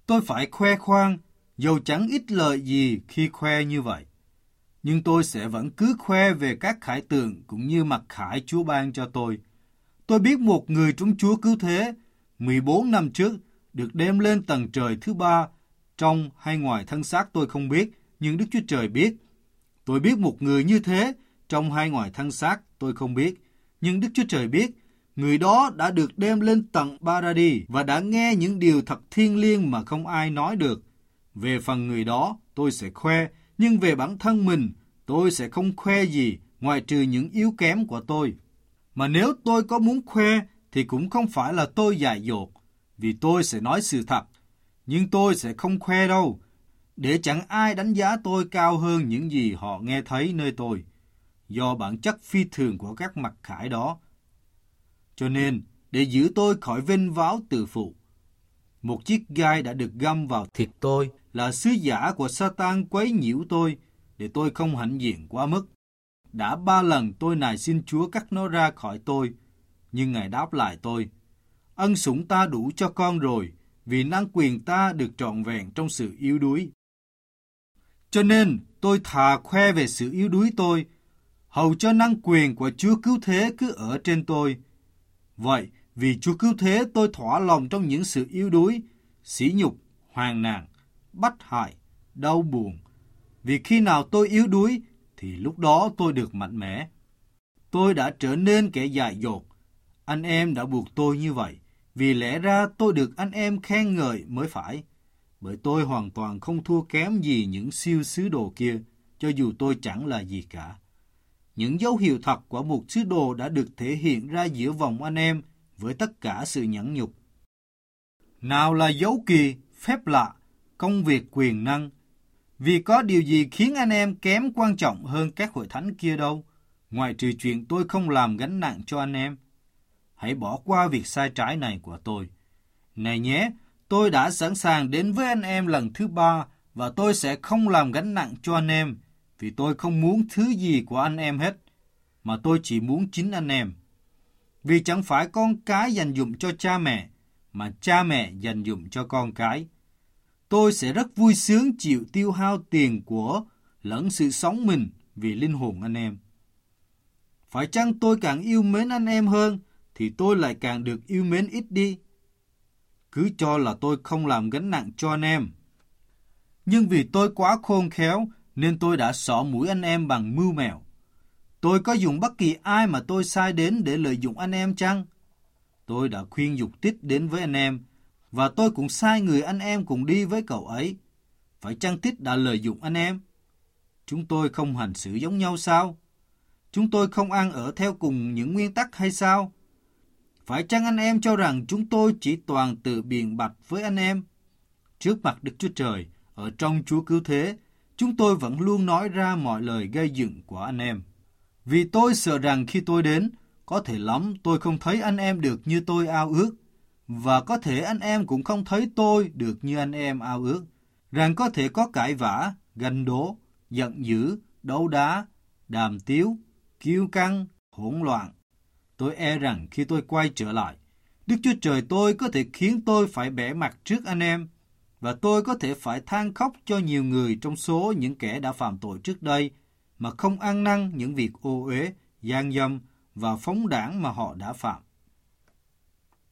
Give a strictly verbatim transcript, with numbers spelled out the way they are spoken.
Tôi phải khoe khoang, dầu chẳng ít lợi gì khi khoe như vậy. Nhưng tôi sẽ vẫn cứ khoe về các khải tượng cũng như mặc khải Chúa ban cho tôi. Tôi biết một người trong Chúa cứu thế, mười bốn năm trước, được đem lên tầng trời thứ ba, trong hay ngoài thân xác tôi không biết, nhưng Đức Chúa Trời biết. Tôi biết một người như thế, trong hay ngoài thân xác tôi không biết, nhưng Đức Chúa Trời biết. Người đó đã được đem lên tận Paradis và đã nghe những điều thật thiêng liêng mà không ai nói được. Về phần người đó, tôi sẽ khoe, nhưng về bản thân mình, tôi sẽ không khoe gì ngoại trừ những yếu kém của tôi. Mà nếu tôi có muốn khoe, thì cũng không phải là tôi dại dột, vì tôi sẽ nói sự thật. Nhưng tôi sẽ không khoe đâu, để chẳng ai đánh giá tôi cao hơn những gì họ nghe thấy nơi tôi, do bản chất phi thường của các mặc khải đó. Cho nên, để giữ tôi khỏi vênh váo tự phụ, một chiếc gai đã được găm vào thịt tôi, là sứ giả của Sa-tan quấy nhiễu tôi, để tôi không hãnh diện quá mức. Đã ba lần tôi nài xin Chúa cắt nó ra khỏi tôi, nhưng Ngài đáp lại tôi: ân sủng ta đủ cho con rồi, vì năng quyền ta được trọn vẹn trong sự yếu đuối. Cho nên tôi thà khoe về sự yếu đuối tôi, hầu cho năng quyền của Chúa cứu thế cứ ở trên tôi. Vậy, vì Chúa cứu thế, tôi thỏa lòng trong những sự yếu đuối, sỉ nhục, hoạn nạn, bắt hại, đau buồn. Vì khi nào tôi yếu đuối, thì lúc đó tôi được mạnh mẽ. Tôi đã trở nên kẻ dại dột. Anh em đã buộc tôi như vậy, vì lẽ ra tôi được anh em khen ngợi mới phải. Bởi tôi hoàn toàn không thua kém gì những siêu sứ đồ kia, cho dù tôi chẳng là gì cả. Những dấu hiệu thật của một sứ đồ đã được thể hiện ra giữa vòng anh em với tất cả sự nhẫn nhục. Nào là dấu kỳ, phép lạ, công việc quyền năng. Vì có điều gì khiến anh em kém quan trọng hơn các hội thánh kia đâu, ngoại trừ chuyện tôi không làm gánh nặng cho anh em. Hãy bỏ qua việc sai trái này của tôi. Này nhé, tôi đã sẵn sàng đến với anh em lần thứ ba, và tôi sẽ không làm gánh nặng cho anh em, vì tôi không muốn thứ gì của anh em hết, mà tôi chỉ muốn chính anh em. Vì chẳng phải con cái dành dụm cho cha mẹ, mà cha mẹ dành dụm cho con cái. Tôi sẽ rất vui sướng chịu tiêu hao tiền của lẫn sự sống mình vì linh hồn anh em. Phải chăng tôi càng yêu mến anh em hơn, thì tôi lại càng được yêu mến ít đi? Cứ cho là tôi không làm gánh nặng cho anh em. Nhưng vì tôi quá khôn khéo, nên tôi đã xỏ mũi anh em bằng mưu mẹo. Tôi có dùng bất kỳ ai mà tôi sai đến để lợi dụng anh em chăng? Tôi đã khuyên Dục Tích đến với anh em, và tôi cũng sai người anh em cùng đi với cậu ấy. Phải chăng Tích đã lợi dụng anh em? Chúng tôi không hành xử giống nhau sao? Chúng tôi không ăn ở theo cùng những nguyên tắc hay sao? Phải chăng anh em cho rằng chúng tôi chỉ toàn tự biện bạch với anh em? Trước mặt Đức Chúa Trời, ở trong Chúa cứu thế, chúng tôi vẫn luôn nói ra mọi lời gây dựng của anh em. Vì tôi sợ rằng khi tôi đến, có thể lắm tôi không thấy anh em được như tôi ao ước, và có thể anh em cũng không thấy tôi được như anh em ao ước, rằng có thể có cãi vã, ganh đố, giận dữ, đấu đá, đàm tiếu, kiêu căng, hỗn loạn. Tôi e rằng khi tôi quay trở lại, Đức Chúa Trời tôi có thể khiến tôi phải bẽ mặt trước anh em, và tôi có thể phải than khóc cho nhiều người trong số những kẻ đã phạm tội trước đây, mà không ăn năn những việc ô uế, gian dâm và phóng đảng mà họ đã phạm.